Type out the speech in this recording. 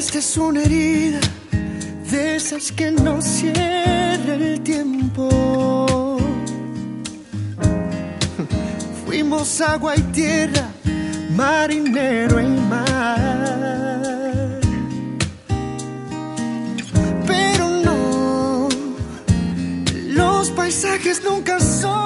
Esta es una herida de esas que no cierra el tiempo. Fuimos agua y tierra, marinero y mar. Pero no, los paisajes nunca son